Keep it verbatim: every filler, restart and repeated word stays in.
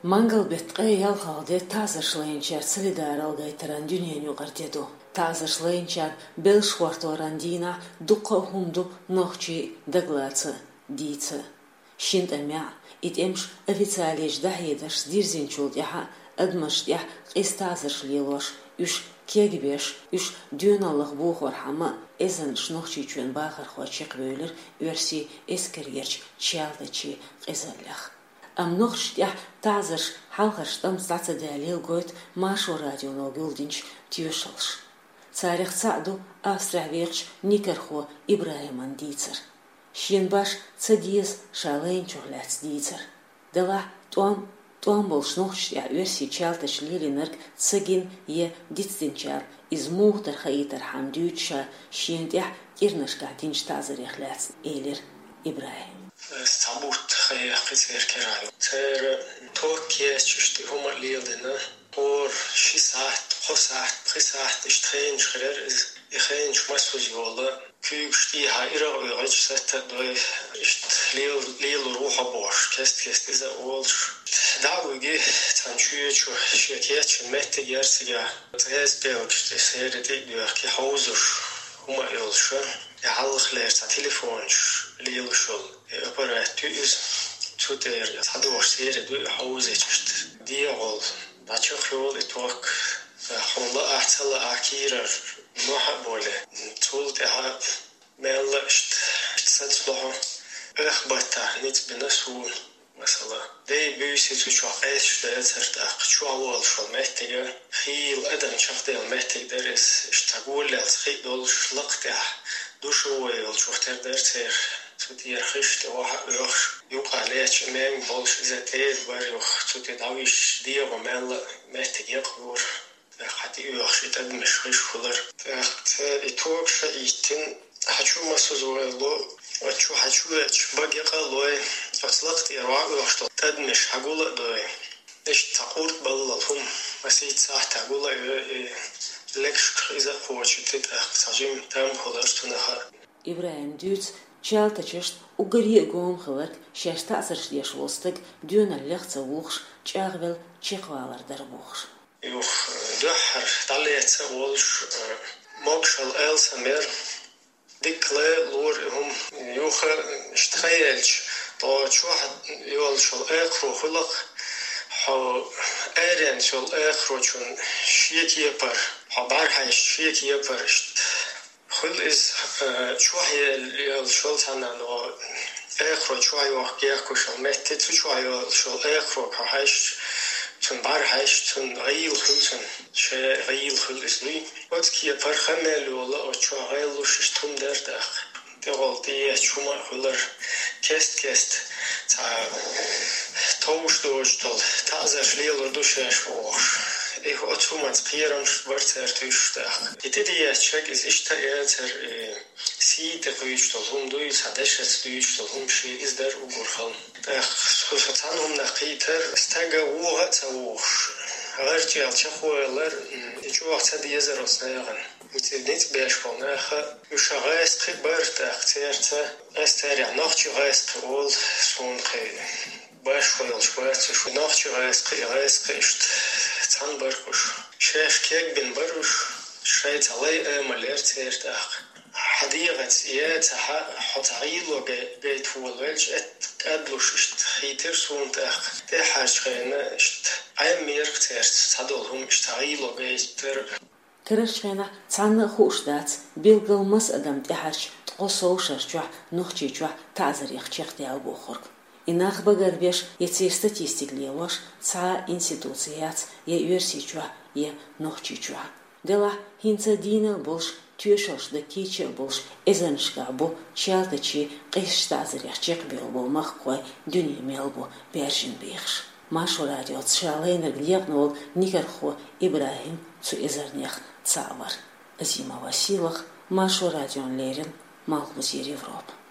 Mangel betqay yalqalde tazırşlayınçar solidar algaytaran dünyanı qardedu. Tazırşlayınçar belşvartorandina duqa humdu nohçi daglatsı diyцы. Şintamya itemş ofitsialej dahyedaş dirzinçul yaha admaş yah qistazırşliloş üş kegbeş üş dünalıq buğor hama ezan şnohçi çön baxar xoçiq böyler versi eskergerç çaldaçi qizallaq. Am nochstja tazers halgerstam statsa dalil goit masho radiono guldinch tüschelsch. Tsarich tsadu Avstravich Nikerho Ibrahiman Dietzer. Shinbash tsadies shalein chorlats Dietzer. Dela tuam tuam bolsh nochstja versi chaltash lilinerg tsagin ye ditstinchar iz muhter haiter hamdutsha shintja irnashka tinch tazerich lats elir Ibrahim. Stabut خير خير كرايو تر توكي شفت هما ليلنا اور شي ساعت خو ساعت خي ساعت اشتخين شخير يخين شمسوز يولا كيشتي هايرا ويغج ست دوي اشت ليل ليل روح بوش كست كست اذا اولش داويجي تنشوي شو شيكيات مت يرسيا تهز بيوكشت سيرتي يحكي حوزش هما يولش يحلق لير تليفونش ليلشول operators tuter hador sere du hausechst die rol bachkhol etok kholla ahsala akira mahbole tult ha melst satsloh اخبata nit benasul mesela de büyüsü şu eşte eserta şu awal şu mehtige khil adam çaxtel mehtig deres iştagul khil dol shlaqta dushu wel çoxter derser تودي خشت واحد يخ يوقع ليش مين بولش إذا تيز بريخ تودي داويش دي ومال محتاج يقبر حتى يخش تدمش خش خضر فأخت يتوب شيء حشو مسوزوه لو وشو حشو باقي قالوه أصلقت يروع يخش تدمش حقوله دوي إيش تقول بالله مسيت ساعة تقول لكش إذا خوش تتأخ سجيم تام خضر تنها إبراهيم دوت Чалтачышт угорье гом хыларк шаштасырш яшвостык дюна лехца вухш чагвел чеквалар дарбухш. Юх духар талеца волш мокшал элсамер дикле лор хум юх штхаелч то чух юлшал экру хылак ха эрен шол экру чун шиекиепар хабар хай шиекиепар خل إز شوية الشغل هنا لو آخر شوية وحكي كوشل متى شوية الشغل آخر كهاش تون بار هاش تون غيل خلصن شيء غيل خلصني وقت كي فرخمل ولا أشوا غيل وش تون دردخ تقول دي شو ما خلر كست كست تا توش دوش تول تازر ليل ودوش أشوش Ich habe zu meinem Spielen schwarzer Tischdach. Die Idee ist, dass ich da jetzt sie der Kühlstoff um durch hat es jetzt Kühlstoff um sie ist der Uberhall. Ich versuche um nach Peter Stege Uhr zu hoch. Aber die Altschuler ich auch die diese Rosen. Mit nicht beschworen. Ich schaue es gebert echt ist er noch zu weiß wohl so ein Beispiel schwarz schon noch zu weiß ist Zanbarkush. Chef kek bin barush. Shayt alay amaler tsertaq. Hadigat iyat hataylo gayt fulwelch et kadlush ist khiter suntaq. Te hashkhena ist aymir tsert sadolhum ist aylo gayter. Kershkhena tsanna khushdats bilgalmas adam tehach qosowsharchwa nukhchichwa tazarikh chextial bukhurk. Инах багарбеш яцер статистик леваш ца институцияц я версичва я нохчичва. Дела хинца дина болш тюшош да киче болш эзаншка бу чалтачи қиштазырях чек белбо махкой дюни мелбо бержин бихш. Машу радио цшалейнер глегнул Никерхо Ибрахим цу эзарнях цавар. Зима Василах Машу радион Лерин Малхузир Европа.